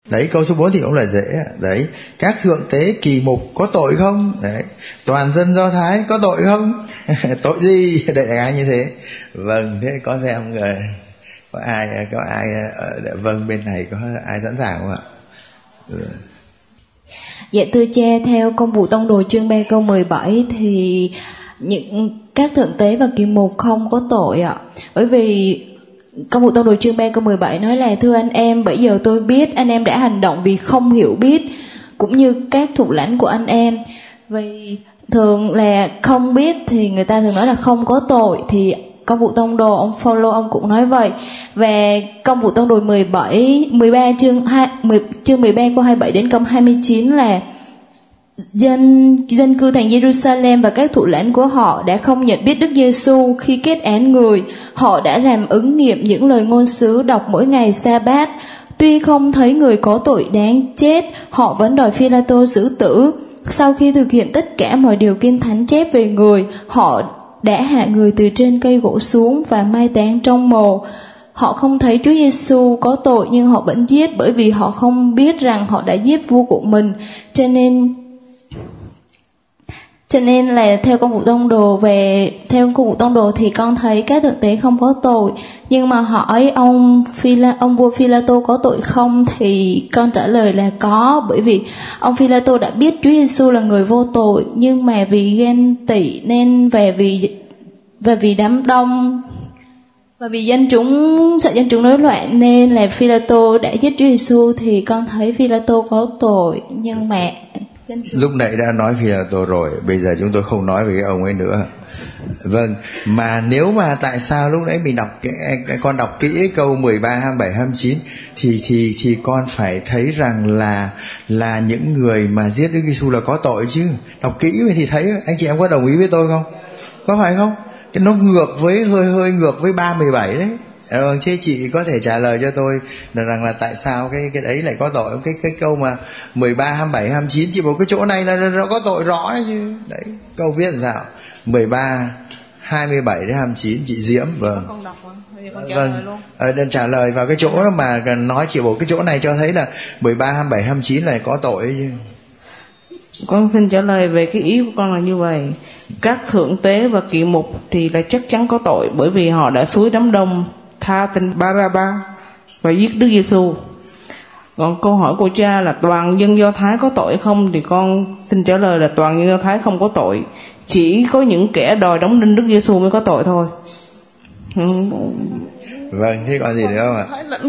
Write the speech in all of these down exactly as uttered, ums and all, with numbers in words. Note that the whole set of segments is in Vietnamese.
Đấy, câu số bốn thì cũng là dễ. Đấy, các thượng tế kỳ mục có tội không? Đấy, toàn dân Do Thái có tội không? Tội gì? Đại khái như thế. Vâng, thế có xem người có ai có ai vâng bên này có ai sẵn sàng không ạ? Ừ. Dạ thưa cha, theo Công vụ Tông Đồ chương ba câu mười bảy thì những các thượng tế và kỳ mục không có tội ạ. Bởi vì Công vụ Tông Đồ chương ba câu mười bảy nói là: thưa anh em, bây giờ tôi biết anh em đã hành động vì không hiểu biết, cũng như các thủ lãnh của anh em. Vì thường là không biết thì người ta thường nói là không có tội, thì Công vụ Tông Đồ ông Phaolô ông cũng nói vậy. Về Công vụ Tông Đồ mười bảy, mười ba chương hai, mười, chương mười ba câu hai mươi bảy đến câu hai mươi chín là dân dân cư thành Jerusalem và các thủ lãnh của họ đã không nhận biết Đức Giêsu khi kết án người. Họ đã làm ứng nghiệm những lời ngôn sứ đọc mỗi ngày sa-bát. Tuy không thấy người có tội đáng chết, họ vẫn đòi Phi-la-tô xử tử. Sau khi thực hiện tất cả mọi điều Kinh Thánh chép về người, họ đã hạ người từ trên cây gỗ xuống và mai táng trong mồ. Họ không thấy Chúa Giêsu có tội, nhưng họ vẫn giết, bởi vì họ không biết rằng họ đã giết vua của mình. Cho nên Cho nên là theo Công vụ Tông Đồ về theo Công vụ Tông Đồ thì con thấy các thượng tế không có tội. Nhưng mà hỏi ông Phi-la, ông vua Phi-la-tô có tội không thì con trả lời là có, bởi vì ông Phi-la-tô đã biết Chúa Giêsu là người vô tội, nhưng mà vì ghen tị nên về vì và vì đám đông và vì dân chúng sợ dân chúng rối loạn nên là Phi-la-tô đã giết Chúa Giêsu, thì con thấy Phi-la-tô có tội. Nhưng mà lúc nãy đã nói Phi-la-tô rồi, bây giờ chúng tôi không nói về cái ông ấy nữa. Vâng, mà nếu mà tại sao lúc nãy mình đọc cái, cái con đọc kỹ câu mười ba, hai mươi bảy, hai mươi chín thì thì thì con phải thấy rằng là là những người mà giết Đức Giêsu là có tội chứ. Đọc kỹ thì thấy, anh chị em có đồng ý với tôi không? Có phải không? Cái nó ngược với hơi hơi ngược với ba mười bảy đấy. Ờ, chứ chị có thể trả lời cho tôi là rằng là tại sao cái cái đấy lại có tội không? Cái cái câu mà mười ba, hai mươi bảy, hai mươi chín chị bảo cái chỗ này là nó có tội rõ đấy chứ. Đấy, câu viết làm sao? mười ba, hai mươi bảy đến hai mươi chín chị Diễm. Vâng. Con đọc rồi, con trả vâng. lời luôn. Ờ, nên trả lời vào cái chỗ đó mà nói chị bảo cái chỗ này cho thấy là mười ba, hai mươi bảy, hai mươi chín này có tội ấy chứ. Con xin trả lời về cái ý của con là như vậy. Các thượng tế và kỵ mục thì là chắc chắn có tội, bởi vì họ đã xúi đám đông tha tên Ba-ra-ba và giết Đức Giêsu. Còn câu hỏi của cha là toàn dân Do Thái có tội không, thì con xin trả lời là toàn dân Do Thái không có tội, chỉ có những kẻ đòi đóng đinh Đức Giêsu mới có tội thôi. Vâng, thế còn gì nữa không ạ?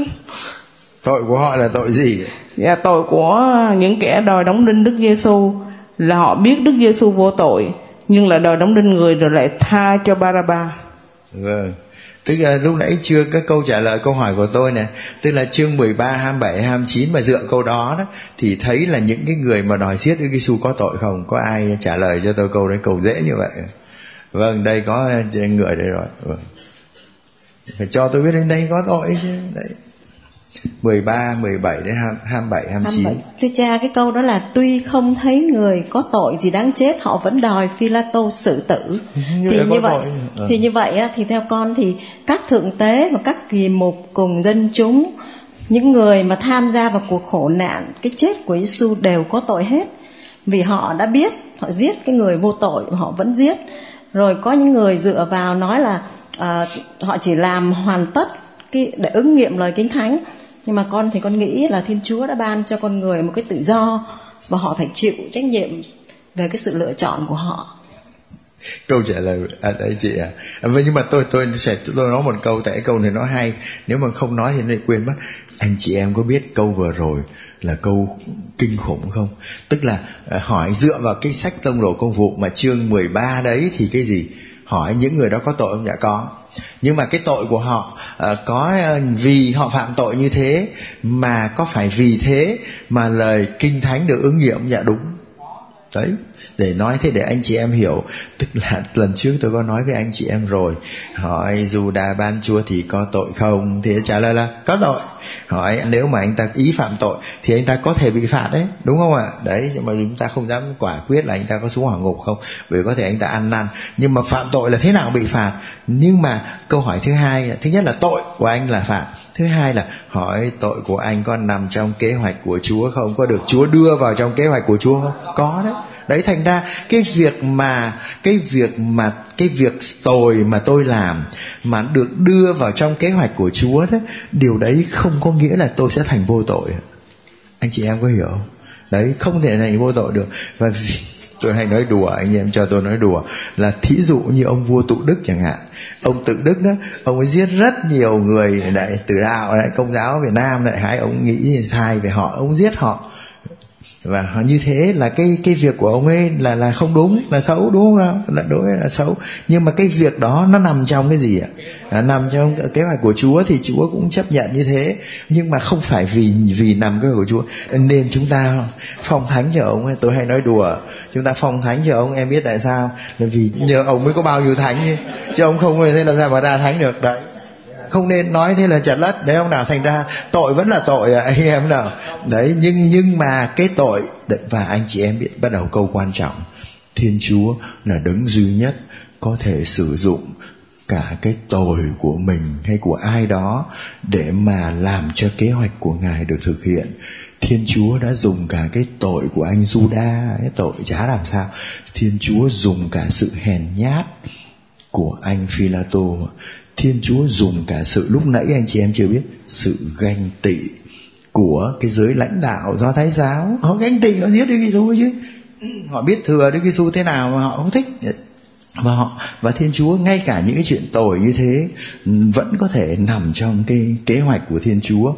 Tội của họ là tội gì? Dạ, tội của những kẻ đòi đóng đinh Đức Giêsu là họ biết Đức Giêsu vô tội, nhưng lại đòi đóng đinh người rồi lại tha cho Ba-ra-ba. Vâng. Tức là lúc nãy chưa cái câu trả lời câu hỏi của tôi nè, tức là chương mười ba, hai mươi bảy, hai mươi chín mà dựa câu đó đó thì thấy là những cái người mà đòi giết Đức Giêsu có tội không? Có ai trả lời cho tôi câu đấy, câu dễ như vậy? Vâng, đây có người đây rồi. Vâng. Phải cho tôi biết đến đây có tội chứ. Đấy. mười ba, mười bảy đến hai mươi bảy, hai mươi chín. Thưa cha, cái câu đó là tuy không thấy người có tội gì đáng chết, họ vẫn đòi Phi-la-tô xử tử. Như thì như vậy ừ. thì như vậy á, thì theo con thì các thượng tế và các kỳ mục cùng dân chúng, những người mà tham gia vào cuộc khổ nạn cái chết của Giêsu đều có tội hết, vì họ đã biết họ giết cái người vô tội, họ vẫn giết. Rồi có những người dựa vào nói là uh, họ chỉ làm hoàn tất cái để ứng nghiệm lời Kinh Thánh. Nhưng mà con thì con nghĩ là Thiên Chúa đã ban cho con người một cái tự do và họ phải chịu trách nhiệm về cái sự lựa chọn của họ. Câu trả lời à, đấy chị à. à nhưng mà tôi tôi sẽ tôi nói một câu, tại câu này nó hay, nếu mà không nói thì nó lại quên mất. Anh chị em có biết câu vừa rồi là câu kinh khủng không? Tức là hỏi dựa vào cái sách Tông Đồ Công vụ mà chương mười ba đấy thì cái gì? Hỏi những người đó có tội không? Dạ có. Nhưng mà cái tội của họ uh, có uh, vì họ phạm tội như thế, mà có phải vì thế mà lời Kinh Thánh được ứng nghiệm? Dạ đúng. Đấy, để nói thế để anh chị em hiểu. Tức là lần trước tôi có nói với anh chị em rồi, hỏi Giu-đa ban Chúa thì có tội không? Thì trả lời là có tội. Hỏi nếu mà anh ta ý phạm tội thì anh ta có thể bị phạt đấy, đúng không ạ? Đấy, nhưng mà chúng ta không dám quả quyết là anh ta có xuống hỏa ngục không, vì có thể anh ta ăn năn. Nhưng mà phạm tội là thế nào bị phạt? Nhưng mà câu hỏi thứ hai là, thứ nhất là tội của anh là phạt, Thứ hai là hỏi tội của anh có nằm trong kế hoạch của Chúa không, có được Chúa đưa vào trong kế hoạch của Chúa không? Có đấy. Đấy, thành ra cái việc mà cái việc mà cái việc tồi mà tôi làm mà được đưa vào trong kế hoạch của Chúa đó, điều đấy không có nghĩa là tôi sẽ thành vô tội. Anh chị em có hiểu không? Đấy, không thể thành vô tội được. Và vì tôi hay nói đùa, anh em cho tôi nói đùa là thí dụ như ông vua Tự Đức chẳng hạn. Ông Tự Đức đó, ông ấy giết rất nhiều người đại tử đạo, đại Công giáo Việt Nam, đại khái ông nghĩ sai về họ, ông giết họ. Và như thế là cái cái việc của ông ấy là là không đúng, là xấu, đúng không nào? Là đối là xấu. Nhưng mà cái việc đó nó nằm trong cái gì ạ? À, nằm trong kế hoạch của Chúa thì Chúa cũng chấp nhận như thế. Nhưng mà không phải vì vì nằm kế hoạch của Chúa nên chúng ta phong thánh cho ông ấy. Tôi hay nói đùa, chúng ta phong thánh cho ông, em biết tại sao? Là vì nhờ ông mới có bao nhiêu thánh chứ, chứ ông không thì làm sao mà ra thánh được đấy. Không nên nói thế là chật lất đấy ông nào. Thành ra tội vẫn là tội à, anh em nào. Đấy, nhưng nhưng mà cái tội, và anh chị em biết bắt đầu câu quan trọng, Thiên Chúa là đấng duy nhất có thể sử dụng cả cái tội của mình hay của ai đó để mà làm cho kế hoạch của Ngài được thực hiện. Thiên Chúa đã dùng cả cái tội của anh Juda, cái tội chả làm sao. Thiên Chúa dùng cả sự hèn nhát của anh Phi-la-tô. Thiên Chúa dùng cả sự, lúc nãy anh chị em chưa biết, sự ganh tị của cái giới lãnh đạo Do Thái giáo. Họ ganh tị, họ giết Đức Giêsu chứ. Họ biết thừa Đức Giêsu thế nào mà họ không thích. Và họ và Thiên Chúa ngay cả những cái chuyện tồi như thế vẫn có thể nằm trong cái kế hoạch của Thiên Chúa.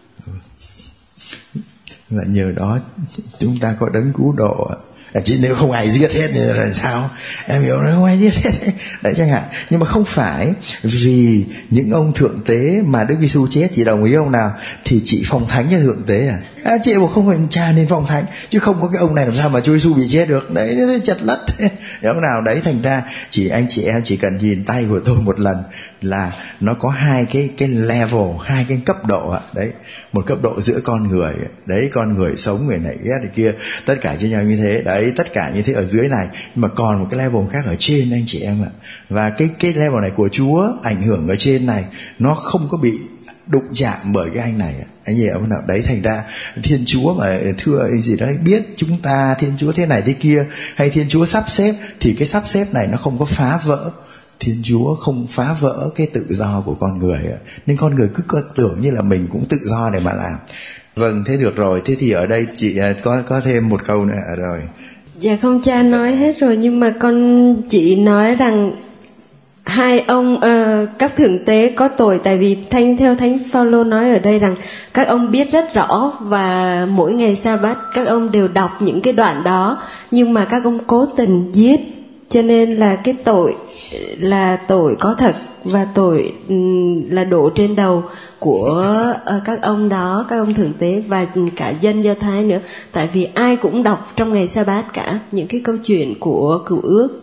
Và nhờ đó chúng ta có đấng cứu độ. À, chứ nếu không ai giết hết thì là sao? Em hiểu, không ai giết hết đấy chẳng hạn. Nhưng mà không phải vì những ông thượng tế mà Đức Giêsu chết chị đồng ý không nào? Thì chị phong thánh cho thượng tế à? À, chị bảo không phải cha nên phong thánh, chứ không có cái ông này làm sao mà Chúa Giêsu bị chết được. Đấy, nó chật lất đúng nào đấy. Thành ra chỉ anh chị em chỉ cần nhìn tay của tôi một lần là nó có hai cái cái level, hai cái cấp độ ạ. Đấy, một cấp độ giữa con người, đấy, con người sống, người này ghét người kia, tất cả cho nhau như thế. Đấy, tất cả như thế ở dưới này. Nhưng mà còn một cái level khác ở trên anh chị em ạ. Và cái cái level này của Chúa ảnh hưởng ở trên này, nó không có bị đụng chạm bởi cái anh này. Anh hiểu không nào? Đấy, thành ra Thiên Chúa mà thưa gì đó biết chúng ta Thiên Chúa thế này thế kia, hay Thiên Chúa sắp xếp, thì cái sắp xếp này nó không có phá vỡ. Thiên Chúa không phá vỡ cái tự do của con người, nên con người cứ tưởng như là mình cũng tự do để mà làm. Vâng, thế được rồi. Thế thì ở đây chị có có thêm một câu nữa rồi. Dạ không, cha nói hết rồi, nhưng mà con chỉ nói rằng hai ông uh, các thượng tế có tội, tại vì thanh theo Thánh Phaolô nói ở đây rằng các ông biết rất rõ và mỗi ngày sa-bát các ông đều đọc những cái đoạn đó, nhưng mà các ông cố tình giết, cho nên là cái tội là tội có thật, và tội là đổ trên đầu của uh, các ông đó, các ông thượng tế và cả dân Do Thái nữa, tại vì ai cũng đọc trong ngày sa-bát cả những cái câu chuyện của Cựu Ước.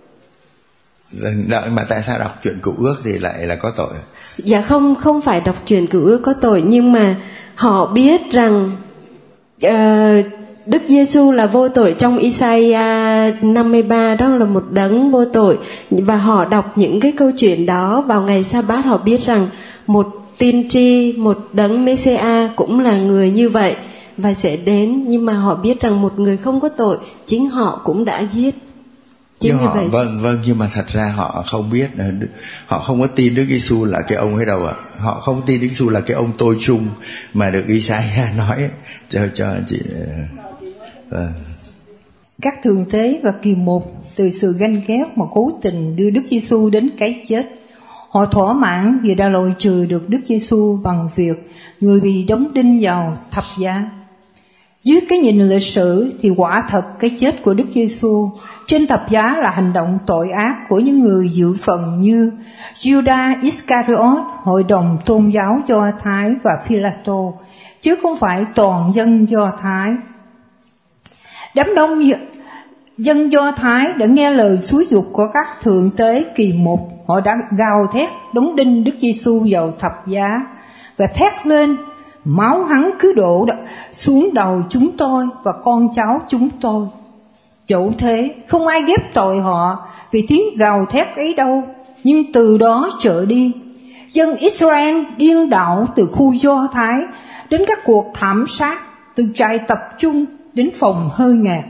Đợi, mà tại sao đọc chuyện Cựu Ước thì lại là có tội? Dạ không, không phải đọc chuyện Cựu Ước có tội, nhưng mà họ biết rằng uh, Đức Giêsu là vô tội. Trong Isaiah năm mươi ba đó là một đấng vô tội, và họ đọc những cái câu chuyện đó vào ngày sa-bát. Họ biết rằng một tiên tri, một đấng Messiah cũng là người như vậy và sẽ đến, nhưng mà họ biết rằng một người không có tội chính họ cũng đã giết. Nhưng họ, vậy. Vâng, vâng, nhưng mà thật ra họ không biết, họ không có tin Đức Giêsu là cái ông ấy đâu ạ. Họ không tin Đức Giêsu là cái ông tôi chung mà được Isaiah nói cho cho chị. Vâng. Các thượng tế và kỳ mục từ sự ganh ghét mà cố tình đưa Đức Giêsu đến cái chết. Họ thỏa mãn vì đã loại trừ được Đức Giêsu bằng việc người bị đóng đinh vào thập giá. Dưới cái nhìn lịch sử thì quả thật cái chết của Đức Giêsu trên thập giá là hành động tội ác của những người dự phần như Judas Iscariot, hội đồng tôn giáo Do Thái và Phi-la-tô, chứ không phải toàn dân Do Thái. Đám đông dân Do Thái đã nghe lời xúi giục của các thượng tế kỳ mục. Họ đã gào thét đóng đinh Đức Giêsu vào thập giá và thét lên: máu hắn cứ đổ xuống đầu chúng tôi và con cháu chúng tôi. Dẫu thế, không ai ghép tội họ vì tiếng gào thét ấy đâu. Nhưng từ đó trở đi, Dân Israel điên đảo từ khu Do Thái đến các cuộc thảm sát, từ trại tập trung đến phòng hơi ngạt.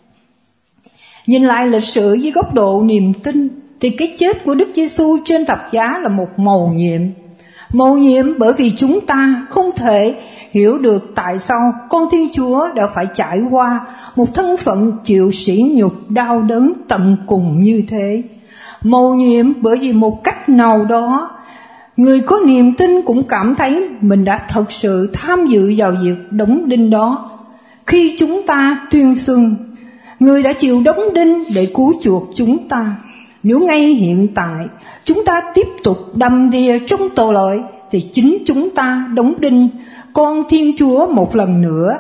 Nhìn lại lịch sử dưới góc độ niềm tin thì cái chết của Đức Giêsu trên thập giá là một mầu nhiệm. Mầu nhiệm bởi vì chúng ta không thể hiểu được tại sao con Thiên Chúa đã phải trải qua một thân phận chịu sỉ nhục đau đớn tận cùng như thế. Mầu nhiệm bởi vì một cách nào đó, người có niềm tin cũng cảm thấy mình đã thật sự tham dự vào việc đóng đinh đó. Khi chúng ta tuyên xưng, người đã chịu đóng đinh để cứu chuộc chúng ta. Nếu ngay hiện tại chúng ta tiếp tục đầm đìa trong tội lỗi, thì chính chúng ta đóng đinh con Thiên Chúa một lần nữa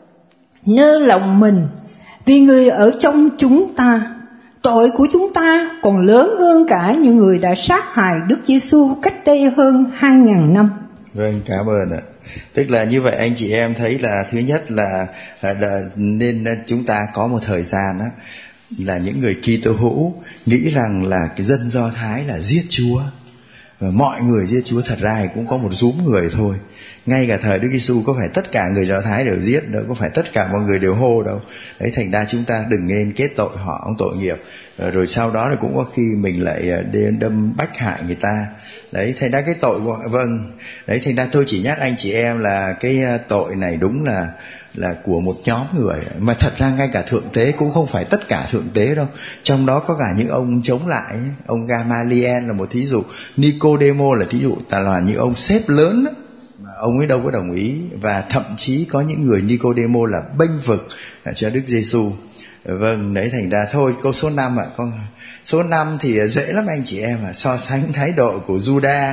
nơi lòng mình. Vì người ở trong chúng ta, tội của chúng ta còn lớn hơn cả những người đã sát hại Đức Giêsu cách đây hơn hai ngàn năm. Vâng, cảm ơn ạ. Tức là như vậy anh chị em thấy là thứ nhất là, là, là nên chúng ta có một thời gian đó, là những người Kitô hữu nghĩ rằng là cái dân Do Thái là giết Chúa, và mọi người giết Chúa. Thật ra cũng có một rúm người thôi. Ngay cả thời Đức Giêsu có phải tất cả người Do Thái đều giết đâu, có phải tất cả mọi người đều hô đâu. Đấy, thành ra chúng ta đừng nên kết tội họ ông tội nghiệp, rồi sau đó là cũng có khi mình lại đến đâm bách hại người ta. Đấy, thành ra cái tội của, vâng, đấy, thành ra tôi chỉ nhắc anh chị em là cái tội này đúng là là của một nhóm người, mà thật ra ngay cả thượng tế cũng không phải tất cả thượng tế đâu. Trong đó có cả những ông chống lại. Ông Gamaliel là một thí dụ, Nicodemo là thí dụ, ta là những ông sếp lớn đó, mà ông ấy đâu có đồng ý. Và thậm chí có những người Nicodemo là bênh vực cho Đức Giêsu. Vâng, đấy, thành ra thôi câu số năm ạ. À, con số năm thì dễ lắm anh chị em à. So sánh thái độ của Juda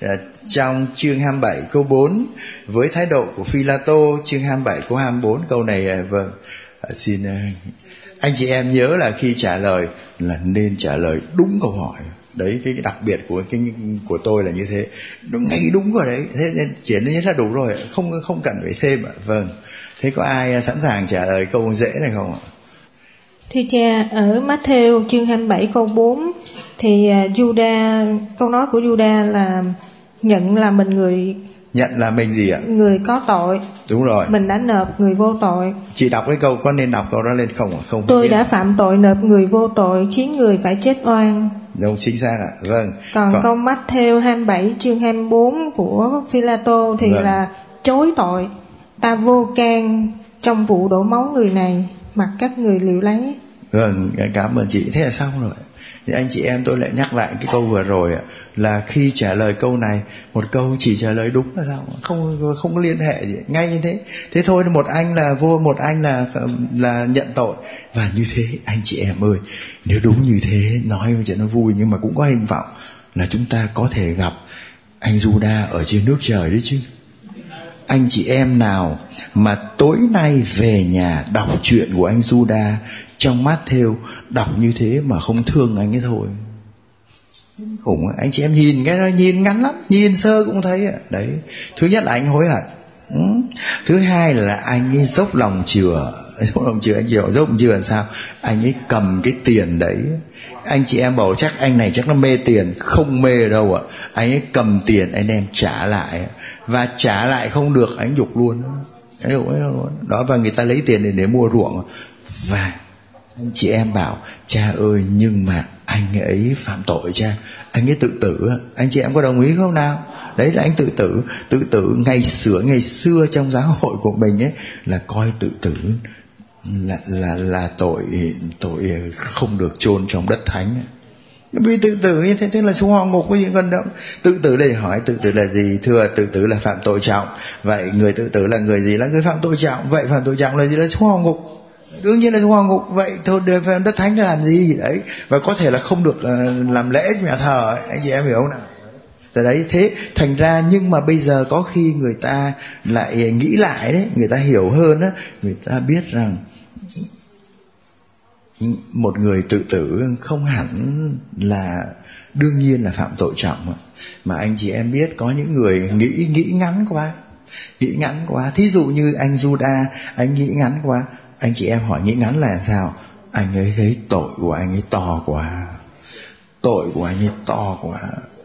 trong chương hai mươi bảy câu bốn với thái độ của Phi-la-tô chương hai mươi bảy câu hai mươi bốn. Câu này vâng, xin anh chị em nhớ là khi trả lời là nên trả lời đúng câu hỏi. Đấy, cái đặc biệt của cái của tôi là như thế, đúng ngay đúng rồi đấy. Thế nên chỉ nên là đủ rồi, không không cần phải thêm ạ. Vâng, thế có ai sẵn sàng trả lời câu dễ này không ạ? Thưa cha, ở Matthew chương hai mươi bảy câu bốn thì Juda, câu nói của Juda là nhận là mình người nhận là mình gì ạ? Người có tội. Đúng rồi. Mình đã nộp người vô tội. Chị đọc cái câu, có nên đọc câu đó lên không ạ? Không. Tôi đã phạm tội nộp người vô tội, khiến người phải chết oan. Đúng, chính xác ạ. Vâng. Còn, Còn... câu Matthew hai mươi bảy chương hai mươi bốn của Phi-la-tô thì vâng. là chối tội. Ta vô can trong vụ đổ máu người này, mặc các người liệu lấy. Vâng, cảm ơn chị. Thế là xong rồi. Thì anh chị em tôi lại nhắc lại cái câu vừa rồi là khi trả lời câu này, một câu chỉ trả lời đúng là sao, không không có liên hệ gì, ngay như thế. Thế thôi, một anh là vô, một anh là là nhận tội. Và như thế anh chị em ơi, nếu đúng như thế, nói cho nó vui nhưng mà cũng có hy vọng là chúng ta có thể gặp anh Juda ở trên nước trời đấy chứ. Anh chị em nào mà tối nay về nhà đọc chuyện của anh Juda trong Matthew, đọc như thế mà không thương anh ấy thôi. Khủng. Anh chị em nhìn cái đó, nhìn ngắn lắm, nhìn sơ cũng thấy. Đấy, thứ nhất là anh hối hận. Ừ. Thứ hai là anh ấy dốc lòng chừa. Dốc lòng chừa, anh chị hiểu dốc lòng chừa làm sao? Anh ấy cầm cái tiền đấy. Anh chị em bảo chắc anh này chắc nó mê tiền. Không mê đâu ạ. Anh ấy cầm tiền, anh em trả lại. Và trả lại không được, anh dục luôn. Anh dục luôn. Đó, và người ta lấy tiền để, để mua ruộng. Và anh chị em bảo cha ơi, nhưng mà anh ấy phạm tội cha, anh ấy tự tử. Anh chị em có đồng ý không nào? Đấy là anh tự tử. Tự tử ngày xưa ngày xưa trong giáo hội của mình ấy là coi tự tử là là là tội tội không được chôn trong đất thánh. Vì tự tử như thế, thế là xuống họ ngục có gì gần đâu. Tự tử đây hỏi tự tử là gì? Thưa, tự tử là phạm tội trọng. Vậy người tự tử là người gì? Là người phạm tội trọng. Vậy phạm tội trọng là gì? Là xuống họ ngục. Đương nhiên là xuống họ ngục. Vậy thôi, đất thánh để làm gì đấy? Và có thể là không được uh, làm lễ nhà thờ ấy. Anh chị em hiểu không nào? Từ đấy, thế thành ra, nhưng mà bây giờ có khi người ta lại nghĩ lại đấy, người ta hiểu hơn á, người ta biết rằng một người tự tử không hẳn là đương nhiên là phạm tội trọng. Mà anh chị em biết có những người nghĩ nghĩ ngắn quá, nghĩ ngắn quá. Thí dụ như anh Juda, anh nghĩ ngắn quá. Anh chị em hỏi nghĩ ngắn là sao? Anh ấy thấy tội của anh ấy to quá, tội của anh ấy to quá.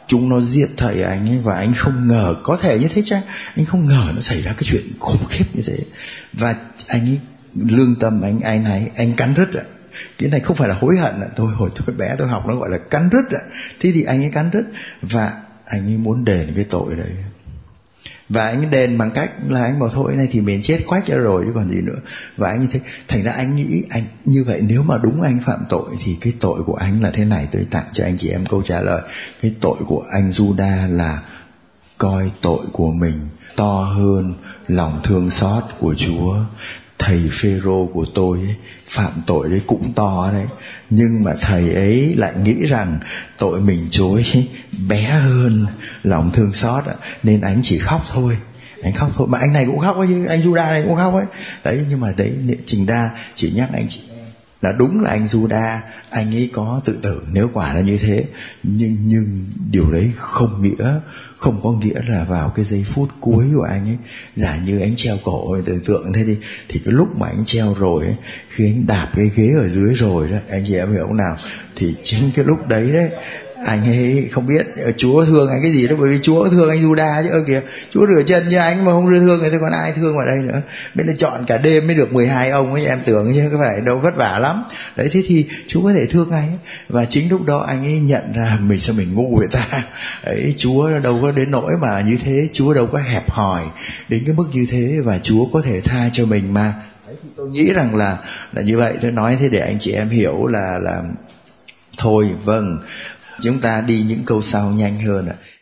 chúng nó giết thầy anh ấy, và anh không ngờ, có thể như thế chăng, anh không ngờ nó xảy ra cái chuyện khủng khiếp như thế. Và anh ấy lương tâm anh anh này anh cắn rứt ạ. Cái này không phải là hối hận ạ. Tôi hồi tôi bé tôi học nó gọi là cắn rứt ạ. Thế thì anh ấy cắn rứt và anh ấy muốn đền cái tội đấy. Và anh ấy đền bằng cách là anh bảo thôi này thì mình chết quách ra rồi chứ còn gì nữa. Và anh như thế, thành ra anh nghĩ anh như vậy, nếu mà đúng anh phạm tội thì cái tội của anh là thế này. Tôi tặng cho anh chị em câu trả lời. Cái tội của anh Juda là coi tội của mình to hơn lòng thương xót của Chúa. Thầy Phêrô của tôi ấy, phạm tội đấy cũng to đấy, nhưng mà thầy ấy lại nghĩ rằng tội mình chối bé hơn lòng thương xót, nên anh chỉ khóc thôi. Anh khóc thôi, mà anh này cũng khóc ấy chứ, anh Juda này cũng khóc ấy. Đấy, nhưng mà đấy, Trình Đa chỉ nhắc anh chị là đúng là anh Juda anh ấy có tự tử nếu quả là như thế, nhưng nhưng điều đấy không nghĩa không có nghĩa là vào cái giây phút cuối của anh ấy, giả như anh treo cổ, tưởng tượng thế thì thì cái lúc mà anh treo rồi ấy, khi anh đạp cái ghế ở dưới rồi đó, anh chị em hiểu không nào, thì chính cái lúc đấy đấy anh ấy không biết Chúa thương anh cái gì đó, bởi vì Chúa thương anh Juda chứ. Ơ kìa, Chúa rửa chân cho anh mà không rửa thương người thì còn ai thương vào đây nữa. Bên là chọn cả đêm mới được mười hai ông ấy, em tưởng chứ có phải đâu, vất vả lắm đấy. Thế thì Chúa có thể thương anh ấy. Và chính lúc đó anh ấy nhận ra mình sao mình ngu vậy ta ấy, Chúa đâu có đến nỗi mà như thế, Chúa đâu có hẹp hòi đến cái mức như thế, và Chúa có thể tha cho mình mà. Đấy, thì tôi nghĩ rằng là là như vậy. Tôi nói thế để anh chị em hiểu là là thôi, vâng, chúng ta đi những câu sau nhanh hơn ạ.